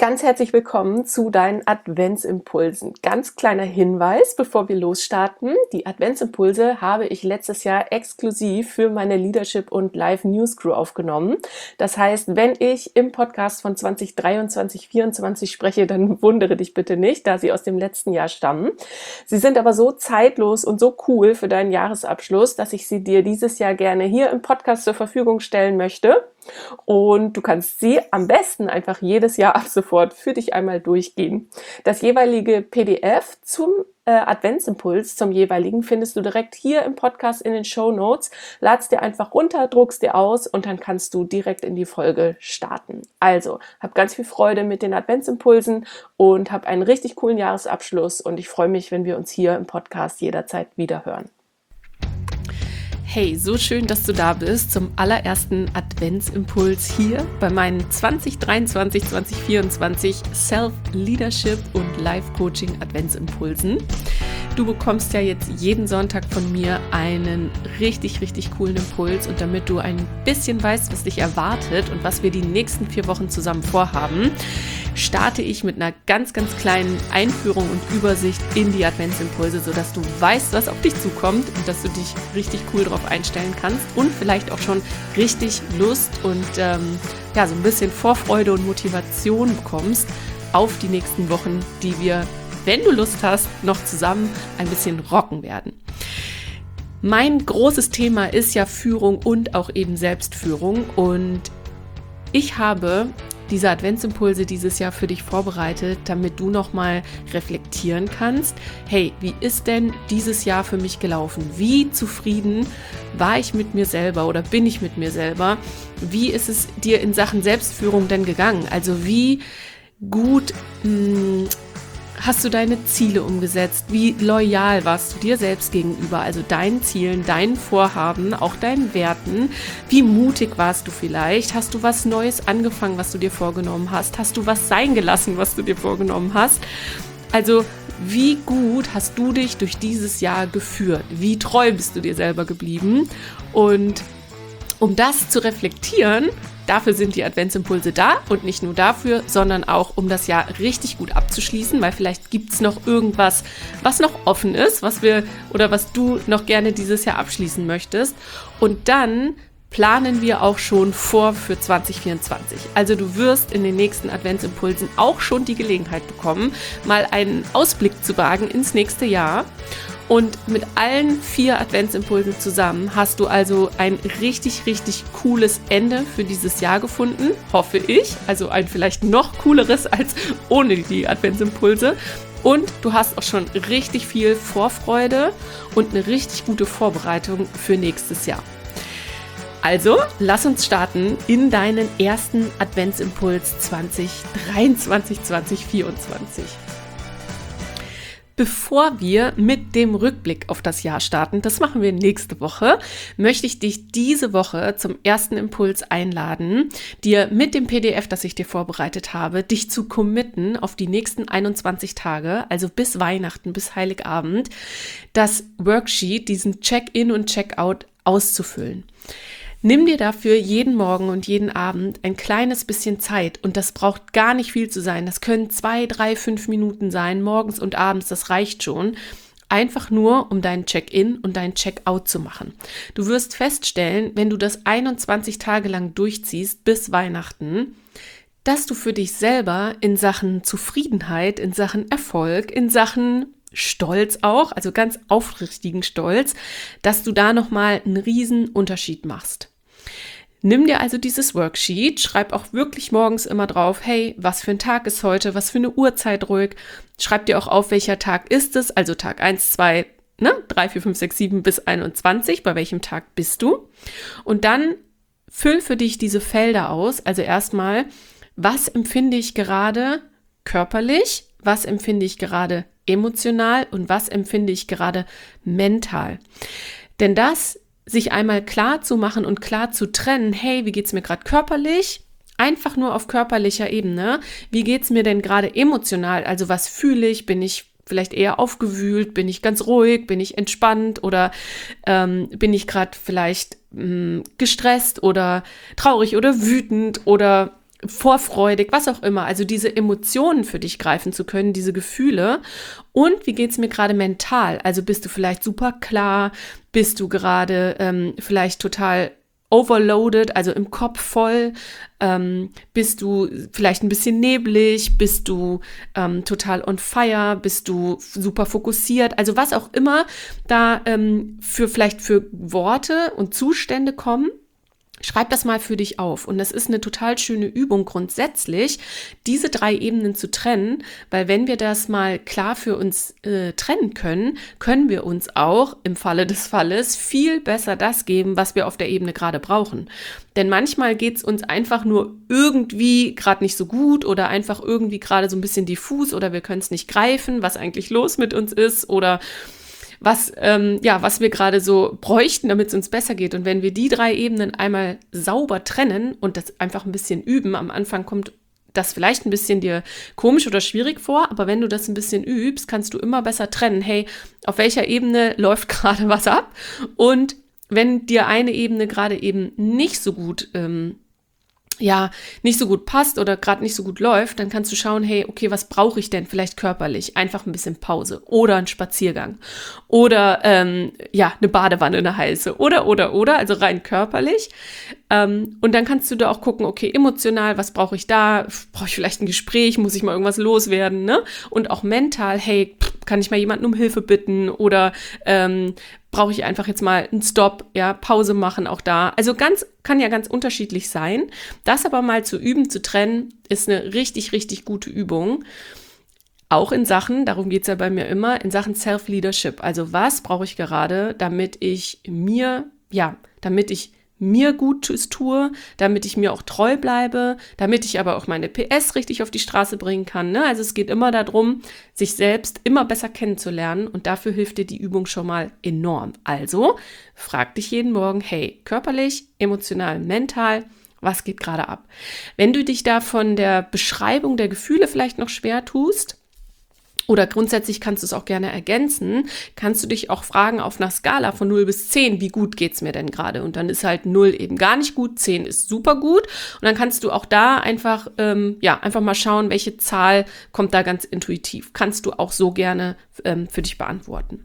Ganz herzlich willkommen zu deinen Adventsimpulsen. Ganz kleiner Hinweis, bevor wir losstarten. Die Adventsimpulse habe ich letztes Jahr exklusiv für meine Leadership und Live News Crew aufgenommen. Das heißt, wenn ich im Podcast von 2023, 2024 spreche, dann wundere dich bitte nicht, da sie aus dem letzten Jahr stammen. Sie sind aber so zeitlos und so cool für deinen Jahresabschluss, dass ich sie dir dieses Jahr gerne hier im Podcast zur Verfügung stellen möchte. Und du kannst sie am besten einfach jedes Jahr ab sofort für dich einmal durchgehen. Das jeweilige PDF zum Adventsimpuls, zum jeweiligen, findest du direkt hier im Podcast in den Shownotes. Lad's dir einfach runter, druckst dir aus und dann kannst du direkt in die Folge starten. Also, hab ganz viel Freude mit den Adventsimpulsen und hab einen richtig coolen Jahresabschluss und ich freue mich, wenn wir uns hier im Podcast jederzeit wieder hören. Hey, so schön, dass du da bist zum allerersten Adventsimpuls hier bei meinen 2023-2024 Self-Leadership und Life-Coaching Adventsimpulsen. Du bekommst ja jetzt jeden Sonntag von mir einen richtig coolen Impuls und damit du ein bisschen weißt, was dich erwartet und was wir die nächsten 4 Wochen zusammen vorhaben, starte ich mit einer ganz kleinen Einführung und Übersicht in die Adventsimpulse, sodass du weißt, was auf dich zukommt und dass du dich richtig cool drauf einstellen kannst und vielleicht auch schon richtig Lust und so ein bisschen Vorfreude und Motivation bekommst auf die nächsten Wochen, die wir, wenn du Lust hast, noch zusammen ein bisschen rocken werden. Mein großes Thema ist ja Führung und auch eben Selbstführung und ich habe diese Adventsimpulse dieses Jahr für dich vorbereitet, damit du nochmal reflektieren kannst. Hey, wie ist denn dieses Jahr für mich gelaufen? Wie zufrieden war ich mit mir selber oder bin ich mit mir selber? Wie ist es dir in Sachen Selbstführung denn gegangen? Also wie gut hast du deine Ziele umgesetzt? Wie loyal warst du dir selbst gegenüber, also deinen Zielen, deinen Vorhaben, auch deinen Werten? Wie mutig warst du vielleicht? Hast du was Neues angefangen, was du dir vorgenommen hast? Hast du was sein gelassen, was du dir vorgenommen hast? Also wie gut hast du dich durch dieses Jahr geführt? Wie treu bist du dir selber geblieben? Und um das zu reflektieren, dafür sind die Adventsimpulse da und nicht nur dafür, sondern auch, um das Jahr richtig gut abzuschließen, weil vielleicht gibt es noch irgendwas, was noch offen ist, was du noch gerne dieses Jahr abschließen möchtest. Und dann planen wir auch schon vor für 2024. Also du wirst in den nächsten Adventsimpulsen auch schon die Gelegenheit bekommen, mal einen Ausblick zu wagen ins nächste Jahr. Und mit allen 4 Adventsimpulsen zusammen hast du also ein richtig cooles Ende für dieses Jahr gefunden, hoffe ich. Also ein vielleicht noch cooleres als ohne die Adventsimpulse. Und du hast auch schon richtig viel Vorfreude und eine richtig gute Vorbereitung für nächstes Jahr. Also, lass uns starten in deinen ersten Adventsimpuls 2023, 2024. Bevor wir mit dem Rückblick auf das Jahr starten, das machen wir nächste Woche, möchte ich dich diese Woche zum ersten Impuls einladen, dir mit dem PDF, das ich dir vorbereitet habe, dich zu committen auf die nächsten 21 Tage, also bis Weihnachten, bis Heiligabend, das Worksheet, diesen Check-in und Check-out auszufüllen. Nimm dir dafür jeden Morgen und jeden Abend ein kleines bisschen Zeit und das braucht gar nicht viel zu sein. Das können 2, 3, 5 Minuten sein, morgens und abends, das reicht schon. Einfach nur, um deinen Check-in und deinen Check-out zu machen. Du wirst feststellen, wenn du das 21 Tage lang durchziehst bis Weihnachten, dass du für dich selber in Sachen Zufriedenheit, in Sachen Erfolg, in Sachen Stolz auch, also ganz aufrichtigen Stolz, dass du da nochmal einen riesen Unterschied machst. Nimm dir also dieses Worksheet, schreib auch wirklich morgens immer drauf, hey, was für ein Tag ist heute, was für eine Uhrzeit ruhig. Schreib dir auch auf, welcher Tag ist es, also Tag 1, 2, 3, 4, 5, 6, 7 bis 21, bei welchem Tag bist du? Und dann füll für dich diese Felder aus, also erstmal, was empfinde ich gerade körperlich, was empfinde ich gerade emotional und was empfinde ich gerade mental. Denn das sich einmal klar zu machen und klar zu trennen, hey, wie geht's mir gerade körperlich? Einfach nur auf körperlicher Ebene. Wie geht's mir denn gerade emotional? Also was fühle ich? Bin ich vielleicht eher aufgewühlt? Bin ich ganz ruhig? Bin ich entspannt? Oder bin ich gerade vielleicht gestresst oder traurig oder wütend oder vorfreudig, was auch immer. Also diese Emotionen für dich greifen zu können, diese Gefühle. Und wie geht's mir gerade mental? Also bist du vielleicht super klar? Bist du gerade vielleicht total overloaded, also im Kopf voll? Bist du vielleicht ein bisschen neblig? Bist du total on fire? Bist du super fokussiert? Also was auch immer da vielleicht für Worte und Zustände kommen. Schreib das mal für dich auf. Und das ist eine total schöne Übung grundsätzlich, diese 3 Ebenen zu trennen, weil wenn wir das mal klar für uns trennen können, können wir uns auch im Falle des Falles viel besser das geben, was wir auf der Ebene gerade brauchen. Denn manchmal geht es uns einfach nur irgendwie gerade nicht so gut oder einfach irgendwie gerade so ein bisschen diffus oder wir können es nicht greifen, was eigentlich los mit uns ist oder was wir gerade so bräuchten, damit es uns besser geht. Und wenn wir die 3 Ebenen einmal sauber trennen und das einfach ein bisschen üben, am Anfang kommt das vielleicht ein bisschen dir komisch oder schwierig vor, aber wenn du das ein bisschen übst, kannst du immer besser trennen, hey, auf welcher Ebene läuft gerade was ab? Und wenn dir eine Ebene gerade eben nicht so gut passt oder gerade nicht so gut läuft, dann kannst du schauen, hey, okay, was brauche ich denn vielleicht körperlich? Einfach ein bisschen Pause oder einen Spaziergang oder eine Badewanne, eine heiße oder, also rein körperlich. Und dann kannst du da auch gucken, okay, emotional, was brauche ich da? Brauche ich vielleicht ein Gespräch? Muss ich mal irgendwas loswerden? Ne? Und auch mental, hey, kann ich mal jemanden um Hilfe bitten oder brauche ich einfach jetzt mal einen Stopp, ja, Pause machen auch da. Also kann ja ganz unterschiedlich sein. Das aber mal zu üben, zu trennen, ist eine richtig, richtig gute Übung. Auch in Sachen, darum geht es ja bei mir immer, in Sachen Self-Leadership. Also was brauche ich gerade, damit ich mir Gutes tue, damit ich mir auch treu bleibe, damit ich aber auch meine PS richtig auf die Straße bringen kann. Ne? Also es geht immer darum, sich selbst immer besser kennenzulernen und dafür hilft dir die Übung schon mal enorm. Also frag dich jeden Morgen, hey, körperlich, emotional, mental, was geht gerade ab? Wenn du dich da von der Beschreibung der Gefühle vielleicht noch schwer tust, oder grundsätzlich kannst du es auch gerne ergänzen, kannst du dich auch fragen auf einer Skala von 0 bis 10, wie gut geht's mir denn gerade? Und dann ist halt 0 eben gar nicht gut, 10 ist super gut. Und dann kannst du auch da einfach mal schauen, welche Zahl kommt da ganz intuitiv. Kannst du auch so gerne für dich beantworten.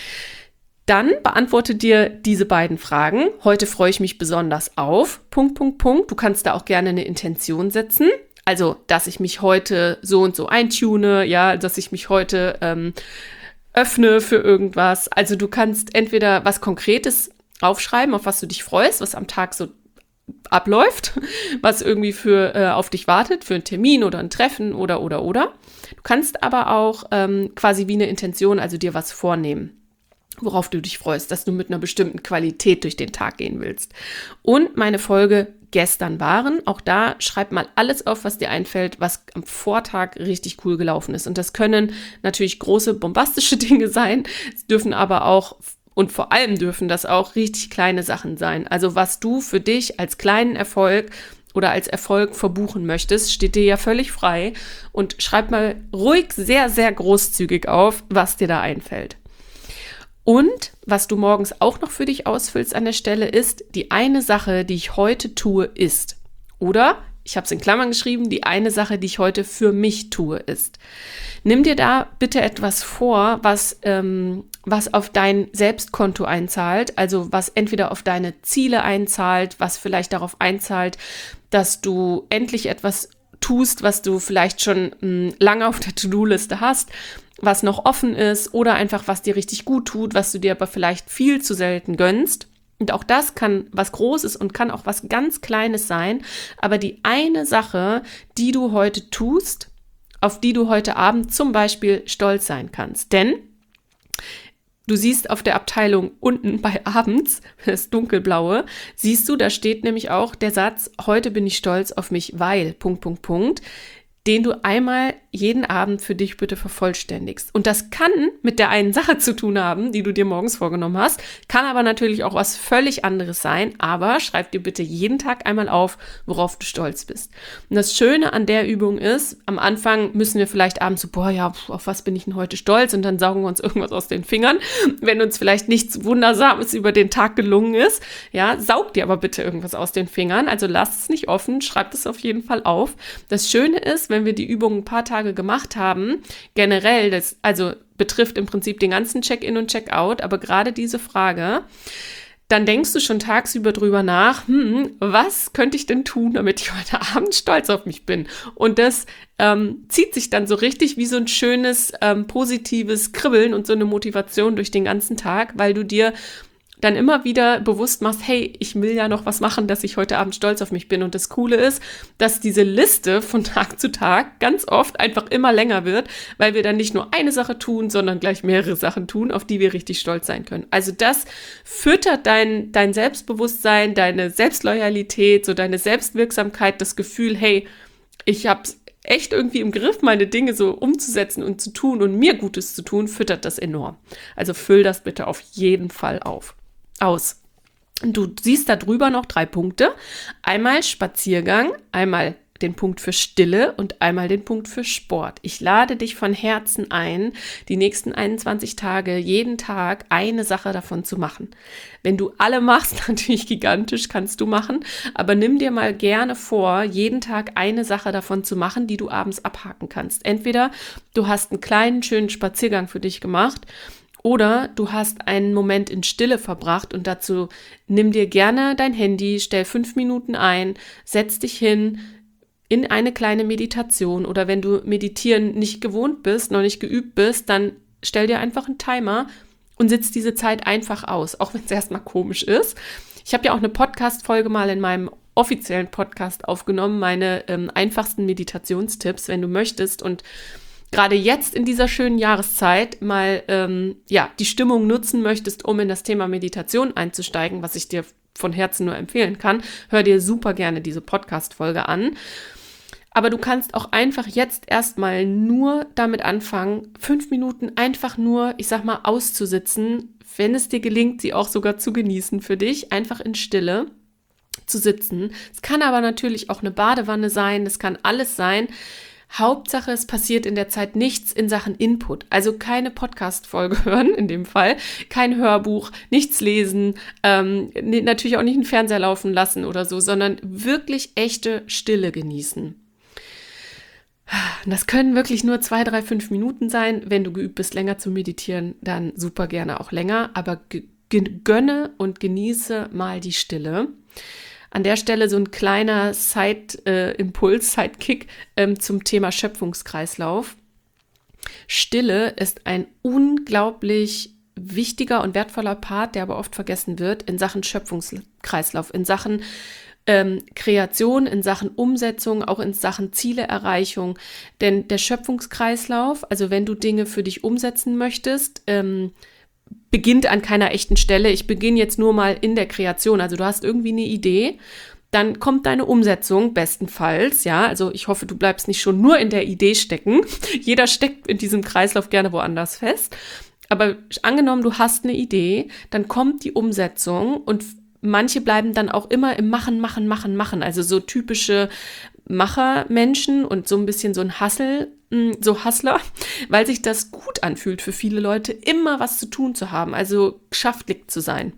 Dann beantworte dir diese beiden Fragen. Heute freue ich mich besonders auf, .. Du kannst da auch gerne eine Intention setzen. Also, dass ich mich heute so und so eintune, ja, dass ich mich heute öffne für irgendwas. Also du kannst entweder was Konkretes aufschreiben, auf was du dich freust, was am Tag so abläuft, was irgendwie auf dich wartet, für einen Termin oder ein Treffen oder. Du kannst aber auch quasi wie eine Intention, also dir was vornehmen, worauf du dich freust, dass du mit einer bestimmten Qualität durch den Tag gehen willst. Und meine Folge gestern waren, auch da schreib mal alles auf, was dir einfällt, was am Vortag richtig cool gelaufen ist. Und das können natürlich große, bombastische Dinge sein, es dürfen aber auch und vor allem dürfen das auch richtig kleine Sachen sein. Also was du für dich als kleinen Erfolg oder als Erfolg verbuchen möchtest, steht dir ja völlig frei. Und schreib mal ruhig sehr, sehr großzügig auf, was dir da einfällt. Und was du morgens auch noch für dich ausfüllst an der Stelle ist, die eine Sache, die ich heute tue, ist. Oder, ich habe es in Klammern geschrieben, die eine Sache, die ich heute für mich tue, ist. Nimm dir da bitte etwas vor, was auf dein Selbstkonto einzahlt, also was entweder auf deine Ziele einzahlt, was vielleicht darauf einzahlt, dass du endlich etwas tust, was du vielleicht schon lange auf der To-Do-Liste hast, was noch offen ist oder einfach was dir richtig gut tut, was du dir aber vielleicht viel zu selten gönnst. Und auch das kann was Großes und kann auch was ganz Kleines sein. Aber die eine Sache, die du heute tust, auf die du heute Abend zum Beispiel stolz sein kannst. Denn du siehst auf der Abteilung unten bei abends, das dunkelblaue, siehst du, da steht nämlich auch der Satz, heute bin ich stolz auf mich, weil, .. den du einmal jeden Abend für dich bitte vervollständigst. Und das kann mit der einen Sache zu tun haben, die du dir morgens vorgenommen hast, kann aber natürlich auch was völlig anderes sein, aber schreib dir bitte jeden Tag einmal auf, worauf du stolz bist. Und das Schöne an der Übung ist, am Anfang müssen wir vielleicht abends so, auf was bin ich denn heute stolz? Und dann saugen wir uns irgendwas aus den Fingern, wenn uns vielleicht nichts Wundersames über den Tag gelungen ist. Ja, saug dir aber bitte irgendwas aus den Fingern, also lass es nicht offen, schreib es auf jeden Fall auf. Das Schöne ist, wenn wir die Übung ein paar Tage gemacht haben, generell, das also betrifft im Prinzip den ganzen Check-in und Check-out, aber gerade diese Frage, dann denkst du schon tagsüber drüber nach, was könnte ich denn tun, damit ich heute Abend stolz auf mich bin? Und das zieht sich dann so richtig wie so ein schönes, positives Kribbeln und so eine Motivation durch den ganzen Tag, weil du dir dann immer wieder bewusst machst, hey, ich will ja noch was machen, dass ich heute Abend stolz auf mich bin. Und das Coole ist, dass diese Liste von Tag zu Tag ganz oft einfach immer länger wird, weil wir dann nicht nur eine Sache tun, sondern gleich mehrere Sachen tun, auf die wir richtig stolz sein können. Also das füttert dein Selbstbewusstsein, deine Selbstloyalität, so deine Selbstwirksamkeit, das Gefühl, hey, ich hab's echt irgendwie im Griff, meine Dinge so umzusetzen und zu tun und mir Gutes zu tun, füttert das enorm. Also füll das bitte auf jeden Fall aus. Du siehst da drüber noch 3 Punkte. Einmal Spaziergang, einmal den Punkt für Stille und einmal den Punkt für Sport. Ich lade dich von Herzen ein, die nächsten 21 Tage, jeden Tag eine Sache davon zu machen. Wenn du alle machst, natürlich gigantisch, kannst du machen, aber nimm dir mal gerne vor, jeden Tag eine Sache davon zu machen, die du abends abhaken kannst. Entweder du hast einen kleinen, schönen Spaziergang für dich gemacht, oder du hast einen Moment in Stille verbracht und dazu nimm dir gerne dein Handy, stell 5 Minuten ein, setz dich hin in eine kleine Meditation oder wenn du Meditieren nicht gewohnt bist, noch nicht geübt bist, dann stell dir einfach einen Timer und sitz diese Zeit einfach aus, auch wenn es erstmal komisch ist. Ich habe ja auch eine Podcast-Folge mal in meinem offiziellen Podcast aufgenommen, meine einfachsten Meditationstipps, wenn du möchtest und gerade jetzt in dieser schönen Jahreszeit mal die Stimmung nutzen möchtest, um in das Thema Meditation einzusteigen, was ich dir von Herzen nur empfehlen kann, hör dir super gerne diese Podcast-Folge an. Aber du kannst auch einfach jetzt erstmal nur damit anfangen, 5 Minuten einfach nur, ich sag mal, auszusitzen, wenn es dir gelingt, sie auch sogar zu genießen für dich, einfach in Stille zu sitzen. Es kann aber natürlich auch eine Badewanne sein, das kann alles sein. Hauptsache, es passiert in der Zeit nichts in Sachen Input. Also keine Podcast-Folge hören in dem Fall, kein Hörbuch, nichts lesen, natürlich auch nicht einen Fernseher laufen lassen oder so, sondern wirklich echte Stille genießen. Das können wirklich nur 2, 3, 5 Minuten sein. Wenn du geübt bist, länger zu meditieren, dann super gerne auch länger. Aber gönne und genieße mal die Stille. An der Stelle so ein kleiner Side-Impuls, Sidekick zum Thema Schöpfungskreislauf. Stille ist ein unglaublich wichtiger und wertvoller Part, der aber oft vergessen wird in Sachen Schöpfungskreislauf, in Sachen Kreation, in Sachen Umsetzung, auch in Sachen Zieleerreichung. Denn der Schöpfungskreislauf, also wenn du Dinge für dich umsetzen möchtest, beginnt an keiner echten Stelle. Ich beginne jetzt nur mal in der Kreation. Also du hast irgendwie eine Idee, dann kommt deine Umsetzung bestenfalls. Ja, also ich hoffe, du bleibst nicht schon nur in der Idee stecken. Jeder steckt in diesem Kreislauf gerne woanders fest. Aber angenommen, du hast eine Idee, dann kommt die Umsetzung und manche bleiben dann auch immer im Machen. Also so typische Machermenschen und so ein bisschen so ein Hustler, weil sich das gut anfühlt für viele Leute, immer was zu tun zu haben, also geschäftlich zu sein.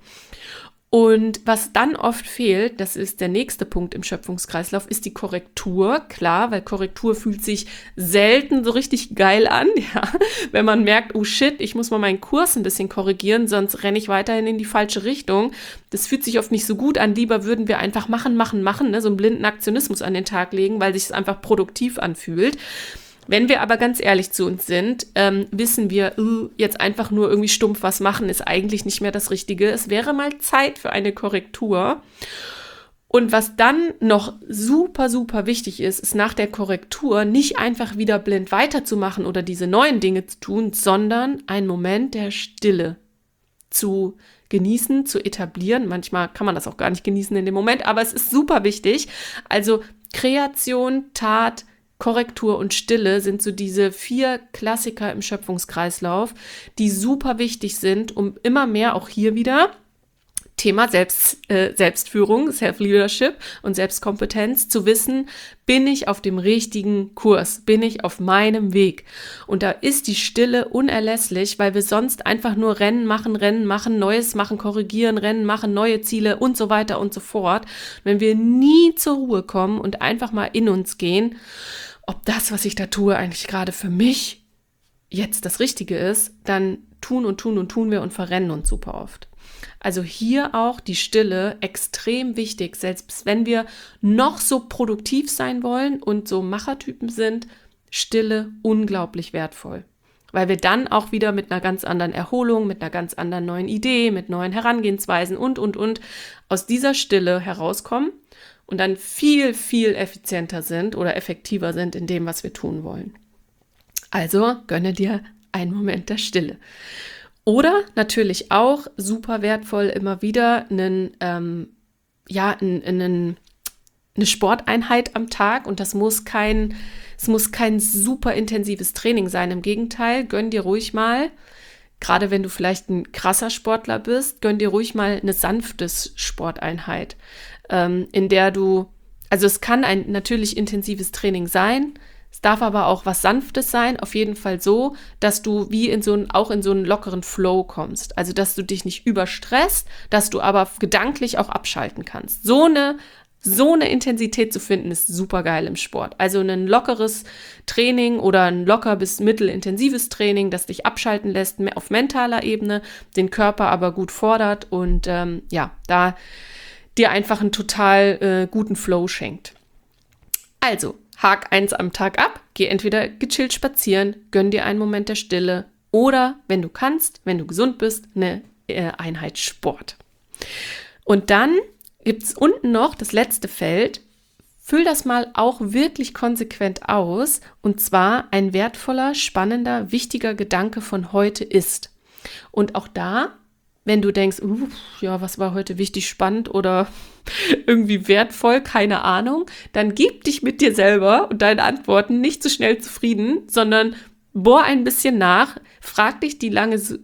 Und was dann oft fehlt, das ist der nächste Punkt im Schöpfungskreislauf, ist die Korrektur. Klar, weil Korrektur fühlt sich selten so richtig geil an, ja. Wenn man merkt, oh shit, ich muss mal meinen Kurs ein bisschen korrigieren, sonst renne ich weiterhin in die falsche Richtung. Das fühlt sich oft nicht so gut an. Lieber würden wir einfach machen, ne? So einen blinden Aktionismus an den Tag legen, weil sich es einfach produktiv anfühlt. Wenn wir aber ganz ehrlich zu uns sind, wissen wir, jetzt einfach nur irgendwie stumpf was machen, ist eigentlich nicht mehr das Richtige. Es wäre mal Zeit für eine Korrektur. Und was dann noch super, super wichtig ist, ist nach der Korrektur nicht einfach wieder blind weiterzumachen oder diese neuen Dinge zu tun, sondern einen Moment der Stille zu genießen, zu etablieren. Manchmal kann man das auch gar nicht genießen in dem Moment, aber es ist super wichtig. Also Kreation, Tat, Korrektur und Stille sind so diese 4 Klassiker im Schöpfungskreislauf, die super wichtig sind, um immer mehr auch hier wieder Thema Selbstführung, Self-Leadership und Selbstkompetenz zu wissen, bin ich auf dem richtigen Kurs, bin ich auf meinem Weg. Und da ist die Stille unerlässlich, weil wir sonst einfach nur Rennen machen, Neues machen, korrigieren, Rennen machen, neue Ziele und so weiter und so fort. Wenn wir nie zur Ruhe kommen und einfach mal in uns gehen, ob das, was ich da tue, eigentlich gerade für mich jetzt das Richtige ist, dann tun wir und verrennen uns super oft. Also hier auch die Stille extrem wichtig, selbst wenn wir noch so produktiv sein wollen und so Machertypen sind, Stille unglaublich wertvoll. Weil wir dann auch wieder mit einer ganz anderen Erholung, mit einer ganz anderen neuen Idee, mit neuen Herangehensweisen und aus dieser Stille herauskommen und dann viel, viel effizienter sind oder effektiver sind in dem, was wir tun wollen. Also gönne dir einen Moment der Stille. Oder natürlich auch super wertvoll immer wieder eine Sporteinheit am Tag, und das muss kein super intensives Training sein. Im Gegenteil, gönn dir ruhig mal, gerade wenn du vielleicht ein krasser Sportler bist, gönn dir ruhig mal eine sanfte Sporteinheit, in der es kann ein natürlich intensives Training sein. Es darf aber auch was Sanftes sein, auf jeden Fall so, dass du wie in so einen lockeren Flow kommst. Also, dass du dich nicht überstresst, dass du aber gedanklich auch abschalten kannst. So eine Intensität zu finden, ist super geil im Sport. Also ein lockeres Training oder ein locker bis mittelintensives Training, das dich abschalten lässt auf mentaler Ebene, den Körper aber gut fordert und da dir einfach einen total guten Flow schenkt. Also, hak 1 am Tag ab, geh entweder gechillt spazieren, gönn dir einen Moment der Stille oder, wenn du kannst, wenn du gesund bist, eine Einheit Sport. Und dann gibt es unten noch das letzte Feld. Füll das mal auch wirklich konsequent aus, und zwar ein wertvoller, spannender, wichtiger Gedanke von heute ist. Und auch da, wenn du denkst, was war heute wichtig, spannend oder irgendwie wertvoll, keine Ahnung, dann gib dich mit dir selber und deinen Antworten nicht so schnell zufrieden, sondern bohr ein bisschen nach, frag dich die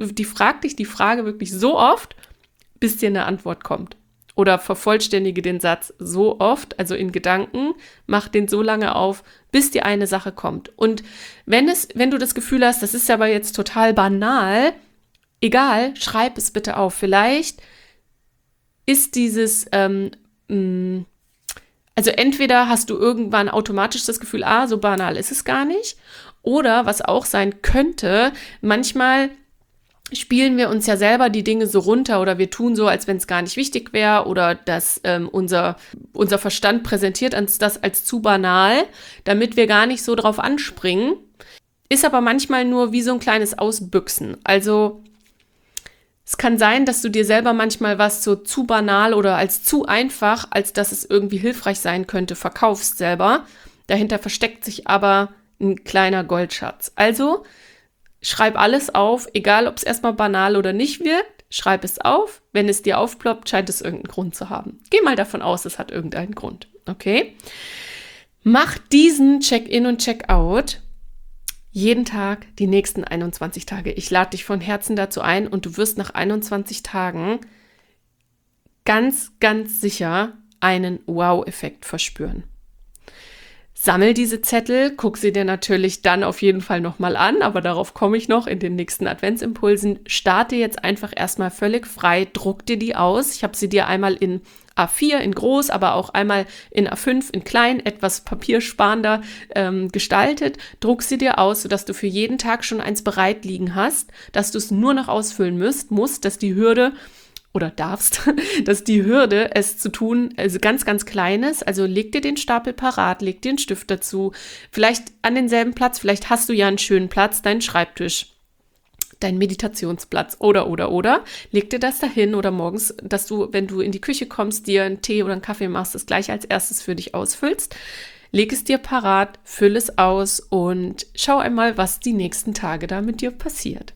Frage wirklich so oft, bis dir eine Antwort kommt. Oder vervollständige den Satz so oft, also in Gedanken, mach den so lange auf, bis dir eine Sache kommt. Und wenn du das Gefühl hast, das ist aber jetzt total banal, egal, schreib es bitte auf. Vielleicht ist dieses, also entweder hast du irgendwann automatisch das Gefühl, so banal ist es gar nicht. Oder was auch sein könnte, manchmal spielen wir uns ja selber die Dinge so runter oder wir tun so, als wenn es gar nicht wichtig wäre, oder dass unser Verstand präsentiert uns das als zu banal, damit wir gar nicht so drauf anspringen. Ist aber manchmal nur wie so ein kleines Ausbüchsen. Also es kann sein, dass du dir selber manchmal was so zu banal oder als zu einfach, als dass es irgendwie hilfreich sein könnte, verkaufst selber. Dahinter versteckt sich aber ein kleiner Goldschatz. Also schreib alles auf, egal ob es erstmal banal oder nicht wirkt, schreib es auf. Wenn es dir aufploppt, scheint es irgendeinen Grund zu haben. Geh mal davon aus, es hat irgendeinen Grund. Okay? Mach diesen Check-in und Check-out jeden Tag die nächsten 21 Tage. Ich lade dich von Herzen dazu ein, und du wirst nach 21 Tagen ganz, ganz sicher einen Wow-Effekt verspüren. Sammel diese Zettel, guck sie dir natürlich dann auf jeden Fall nochmal an, aber darauf komme ich noch in den nächsten Adventsimpulsen. Starte jetzt einfach erstmal völlig frei, druck dir die aus. Ich habe sie dir einmal in A4 in groß, aber auch einmal in A5 in klein, etwas papiersparender gestaltet. Druck sie dir aus, sodass du für jeden Tag schon eins bereit liegen hast, dass du es nur noch ausfüllen musst, dass die Hürde dass die Hürde, es zu tun, also ganz, ganz klein ist. Also leg dir den Stapel parat, leg dir einen Stift dazu, vielleicht an denselben Platz, vielleicht hast du ja einen schönen Platz, deinen Schreibtisch, deinen Meditationsplatz oder. Leg dir das dahin, oder morgens, dass du, wenn du in die Küche kommst, dir einen Tee oder einen Kaffee machst, das gleich als erstes für dich ausfüllst. Leg es dir parat, füll es aus und schau einmal, was die nächsten Tage da mit dir passiert.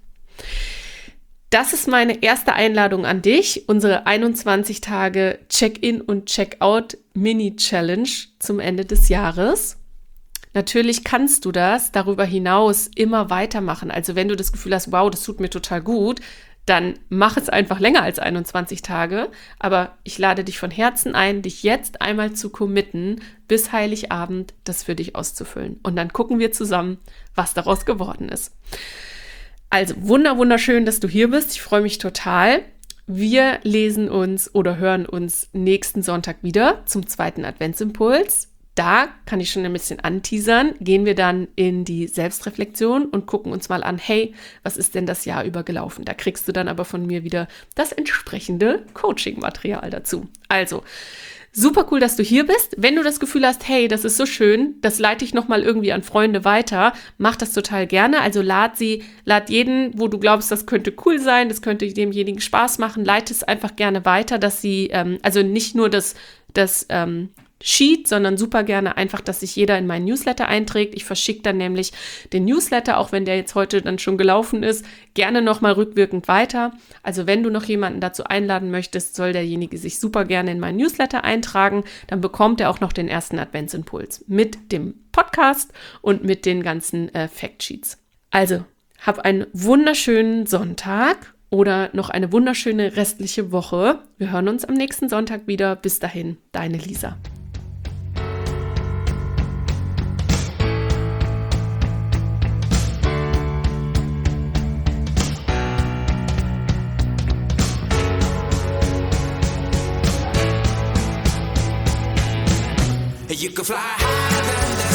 Das ist meine erste Einladung an dich, unsere 21 Tage Check-in und Check-out Mini-Challenge zum Ende des Jahres. Natürlich kannst du das darüber hinaus immer weitermachen. Also wenn du das Gefühl hast, wow, das tut mir total gut, dann mach es einfach länger als 21 Tage. Aber ich lade dich von Herzen ein, dich jetzt einmal zu committen, bis Heiligabend das für dich auszufüllen. Und dann gucken wir zusammen, was daraus geworden ist. Also wunderschön, dass du hier bist. Ich freue mich total. Wir lesen uns oder hören uns nächsten Sonntag wieder zum 2. Adventsimpuls. Da kann ich schon ein bisschen anteasern, gehen wir dann in die Selbstreflexion und gucken uns mal an, hey, was ist denn das Jahr über gelaufen? Da kriegst du dann aber von mir wieder das entsprechende Coaching-Material dazu. Also, super cool, dass du hier bist. Wenn du das Gefühl hast, hey, das ist so schön, das leite ich nochmal irgendwie an Freunde weiter, mach das total gerne. Also lad jeden, wo du glaubst, das könnte cool sein, das könnte demjenigen Spaß machen, leite es einfach gerne weiter, dass sie, also nicht nur das Sheet, sondern super gerne einfach, dass sich jeder in meinen Newsletter einträgt. Ich verschicke dann nämlich den Newsletter, auch wenn der jetzt heute dann schon gelaufen ist, gerne nochmal rückwirkend weiter. Also wenn du noch jemanden dazu einladen möchtest, soll derjenige sich super gerne in meinen Newsletter eintragen. Dann bekommt er auch noch den ersten Adventsimpuls mit dem Podcast und mit den ganzen Factsheets. Also, hab einen wunderschönen Sonntag oder noch eine wunderschöne restliche Woche. Wir hören uns am nächsten Sonntag wieder. Bis dahin, deine Lisa. You can fly higher than the